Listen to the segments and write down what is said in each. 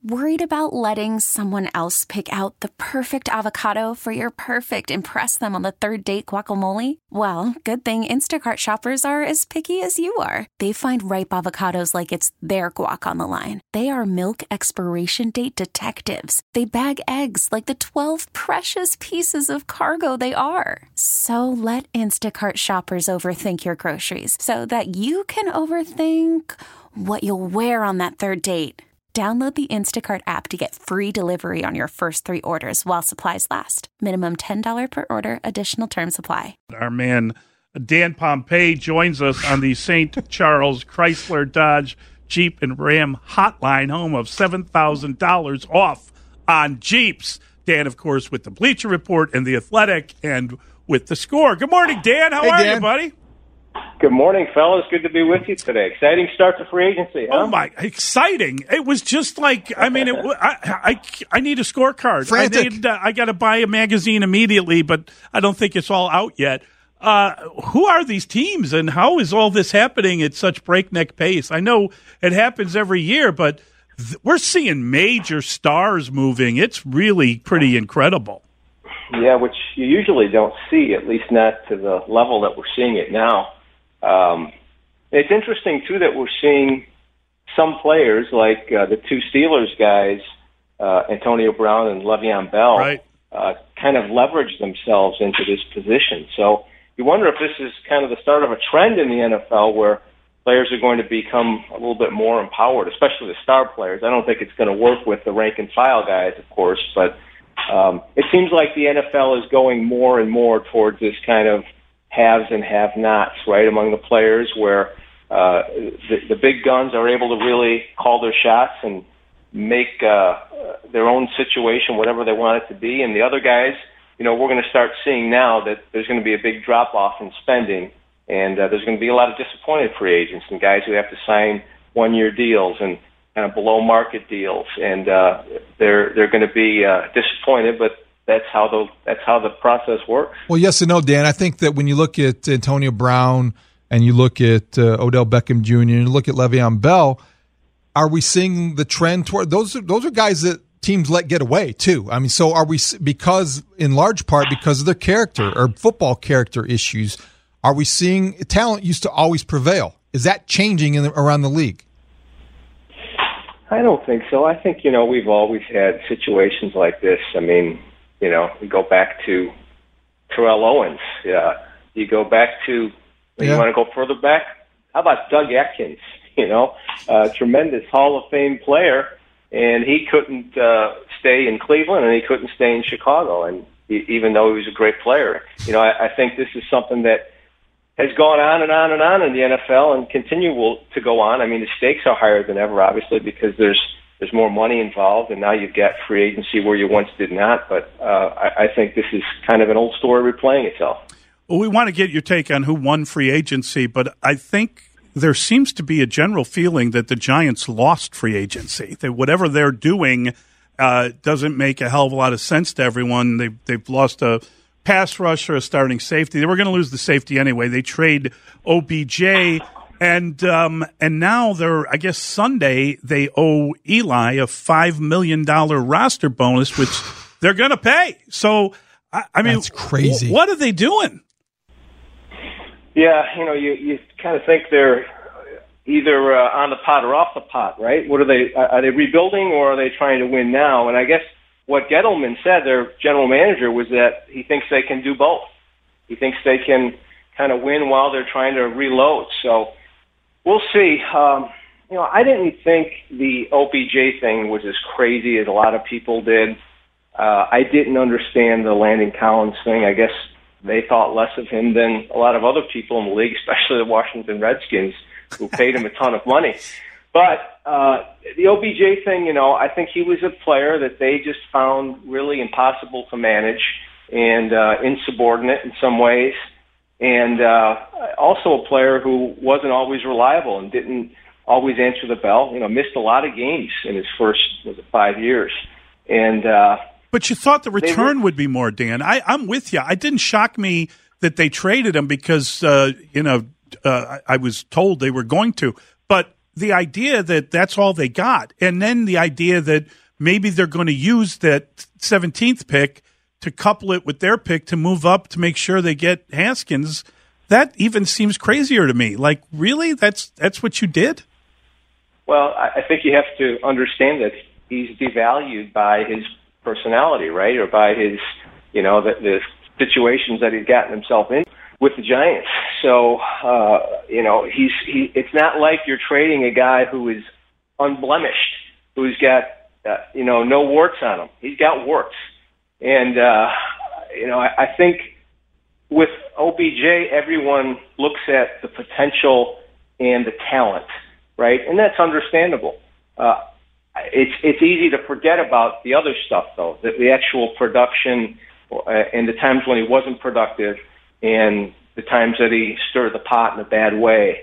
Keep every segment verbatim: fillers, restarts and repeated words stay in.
Worried about letting someone else pick out the perfect avocado for your perfect impress them on the third date guacamole? Well, good thing Instacart shoppers are as picky as you are. They find ripe avocados like it's their guac on the line. They are milk expiration date detectives. They bag eggs like the twelve precious pieces of cargo they are. So let Instacart shoppers overthink your groceries so that you can overthink what you'll wear on that third date. Download the Instacart app to get free delivery on your first three orders while supplies last. Minimum ten dollars per order. Additional terms apply. Our man Dan Pompei joins us on the Saint Charles Chrysler Dodge Jeep and Ram hotline, home of seven thousand dollars off on Jeeps. Dan, of course, with the Bleacher Report and the Athletic and with the Score. Good morning, Dan. How hey, are Dan. you, buddy? Good morning, fellas. Good to be with you today. Exciting start to free agency, huh? Oh, my, exciting. It was just like, I mean, it, I, I, I need a scorecard. Frantic. I, need, uh, I got to buy a magazine immediately, but I don't think it's all out yet. Uh, who are these teams, and how is all this happening at such breakneck pace? I know it happens every year, but th- we're seeing major stars moving. It's really pretty incredible. Yeah, which you usually don't see, at least not to the level that we're seeing it now. Um, it's interesting, too, that we're seeing some players like uh, the two Steelers guys, uh, Antonio Brown and Le'Veon Bell, Right. uh, kind of leverage themselves into this position. So you wonder if this is kind of the start of a trend in the N F L where players are going to become a little bit more empowered, especially the star players. I don't think it's going to work with the rank and file guys, of course, but um, it seems like the N F L is going more and more towards this kind of haves and have-nots, right, among the players where uh, the, the big guns are able to really call their shots and make uh, their own situation whatever they want it to be. And the other guys, you know, we're going to start seeing now that there's going to be a big drop-off in spending, and uh, there's going to be a lot of disappointed free agents and guys who have to sign one-year deals and kind of below-market deals. And uh, they're, they're going to be uh, disappointed, but That's how the that's how the process works. Well, yes and no, Dan. I think that when you look at Antonio Brown and you look at uh, Odell Beckham Junior and you look at Le'Veon Bell, are we seeing the trend toward those? Are, those are guys that teams let get away too. I mean, so are we because in large part because of their character or football character issues? Are we seeing talent used to always prevail? Is that changing in the, around the league? I don't think so. I think you know we've always had situations like this. I mean. You know, we go back to Terrell Owens. Yeah, you go back to, yeah. You want to go further back? How about Doug Atkins? You know, uh, tremendous Hall of Fame player, and he couldn't uh, stay in Cleveland, and he couldn't stay in Chicago, and he, even though he was a great player. You know, I, I think this is something that has gone on and on and on in the N F L and continue to go on. I mean, the stakes are higher than ever, obviously, because there's There's more money involved, and now you've got free agency where you once did not. But uh, I, I think this is kind of an old story replaying itself. Well, we want to get your take on who won free agency, but I think there seems to be a general feeling that the Giants lost free agency. That whatever they're doing uh, doesn't make a hell of a lot of sense to everyone. They've, they've lost a pass rusher, a starting safety. They were going to lose the safety anyway. They trade O B J. And um, and now they're, I guess Sunday, they owe Eli a five million dollars roster bonus, which they're going to pay. So, I, I mean, that's crazy. W- what are they doing? Yeah, you know, you, you kind of think they're either uh, on the pot or off the pot, right? What are they? Are they rebuilding or are they trying to win now? And I guess what Gettleman said, their general manager, was that he thinks they can do both. He thinks they can kind of win while they're trying to reload. So, we'll see. Um, you know, I didn't think the O B J thing was as crazy as a lot of people did. Uh, I didn't understand the Landon Collins thing. I guess they thought less of him than a lot of other people in the league, especially the Washington Redskins, who paid him a ton of money. But uh, the O B J thing, you know, I think he was a player that they just found really impossible to manage and uh, insubordinate in some ways. And uh, also a player who wasn't always reliable and didn't always answer the bell. You know, missed a lot of games in his first was it five years. And uh, but you thought the return were, would be more, Dan. I, I'm with you. It didn't shock me that they traded him because uh, you know uh, I, I was told they were going to. But the idea that that's all they got, and then the idea that maybe they're going to use that seventeenth pick to couple it with their pick to move up to make sure they get Haskins, that even seems crazier to me. Like, really? That's that's what you did? Well, I think you have to understand that he's devalued by his personality, right, or by his, you know, the, the situations that he's gotten himself in with the Giants. So, uh, you know, he's he. It's not like you're trading a guy who is unblemished, who's got, uh, you know, no warts on him. He's got warts. And, uh, you know, I, I think with O B J, everyone looks at the potential and the talent, right? And that's understandable. Uh, it's it's easy to forget about the other stuff, though, the, the actual production uh, and the times when he wasn't productive and the times that he stirred the pot in a bad way.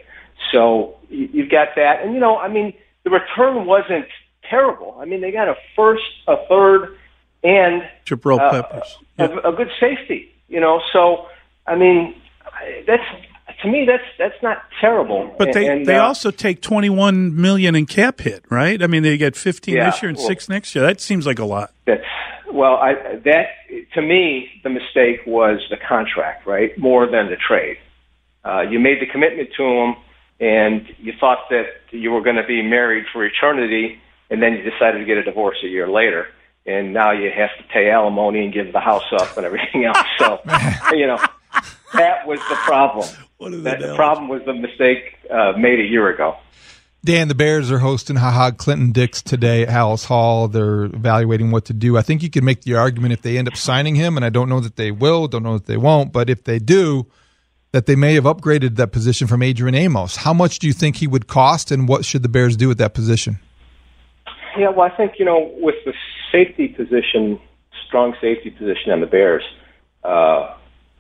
So you, you've got that. And, you know, I mean, the return wasn't terrible. I mean, they got a first, a third, and Jabril uh, Peppers, a, a good safety, you know. So, I mean, that's to me that's that's not terrible. But they and, they uh, also take twenty-one million in cap hit, right? I mean, they get fifteen yeah, this year and well, six next year. That seems like a lot. That's well, I that to me the mistake was the contract, right, more than the trade. Uh, you made the commitment to him, and you thought that you were going to be married for eternity, and then you decided to get a divorce a year later. And now you have to pay alimony and give the house up and everything else. So, you know, that was the problem. What is that that the problem was the mistake uh, made a year ago. Dan, the Bears are hosting HaHa Clinton Dix today at Hallis Hall. They're evaluating what to do. I think you could make the argument if they end up signing him, and I don't know that they will, don't know that they won't, but if they do, that they may have upgraded that position from Adrian Amos. How much do you think he would cost, and what should the Bears do at that position? Yeah, well, I think, you know, with the safety position, strong safety position on the Bears, uh,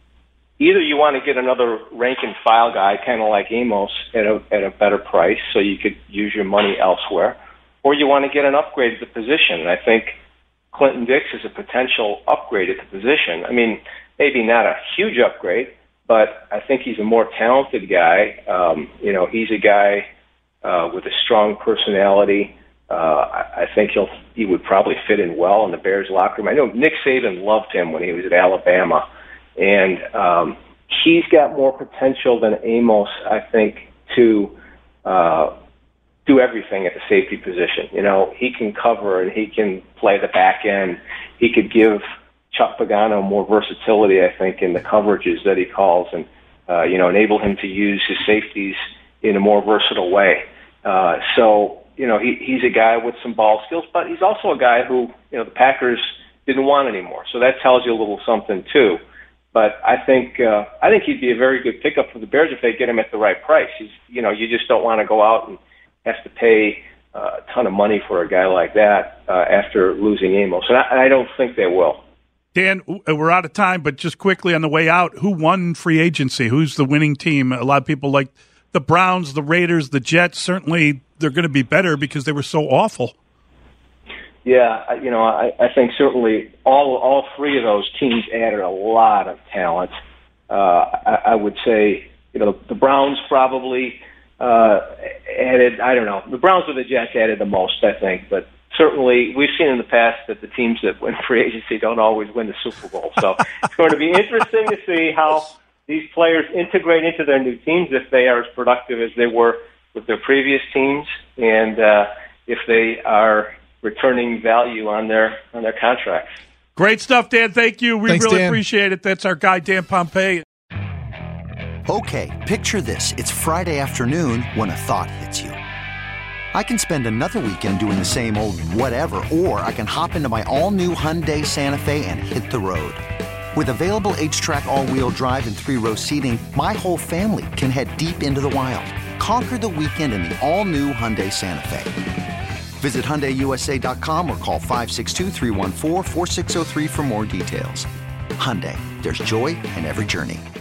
either you want to get another rank and file guy, kind of like Amos, at a at a better price, so you could use your money elsewhere, or you want to get an upgrade at the position. And I think Clinton Dix is a potential upgrade at the position. I mean, maybe not a huge upgrade, but I think he's a more talented guy. Um, you know, he's a guy uh, with a strong personality. Uh, I think he'll he would probably fit in well in the Bears locker room. I know Nick Saban loved him when he was at Alabama, and um, he's got more potential than Amos, I think, to uh, do everything at the safety position. You know, he can cover and he can play the back end. He could give Chuck Pagano more versatility, I think, in the coverages that he calls, and uh, you know, enable him to use his safeties in a more versatile way. Uh, so. You know, he, he's a guy with some ball skills, but he's also a guy who, you know, the Packers didn't want anymore. So that tells you a little something too. But I think uh, I think he'd be a very good pickup for the Bears if they get him at the right price. He's, you know, you just don't want to go out and have to pay uh, a ton of money for a guy like that uh, after losing Amos, and I, and I don't think they will. Dan, we're out of time, but just quickly on the way out, who won free agency? Who's the winning team? A lot of people like the Browns, the Raiders, the Jets. Certainly they're going to be better because they were so awful. Yeah, you know, I, I think certainly all all three of those teams added a lot of talent. Uh, I, I would say, you know, the Browns probably uh, added, I don't know, the Browns or the Jets added the most, I think, but certainly we've seen in the past that the teams that win free agency don't always win the Super Bowl. So it's going to be interesting to see how these players integrate into their new teams, if they are as productive as they were with their previous teams, and uh, if they are returning value on their on their contracts. Great stuff, Dan. Thank you. We Thanks, really Dan. appreciate it. That's our guy, Dan Pompei. Okay, picture this. It's Friday afternoon when a thought hits you. I can spend another weekend doing the same old whatever, or I can hop into my all-new Hyundai Santa Fe and hit the road. With available H-Track all-wheel drive and three-row seating, my whole family can head deep into the wild. Conquer the weekend in the all-new Hyundai Santa Fe. Visit Hyundai U S A dot com or call five six two, three one four, four six zero three for more details. Hyundai, there's joy in every journey.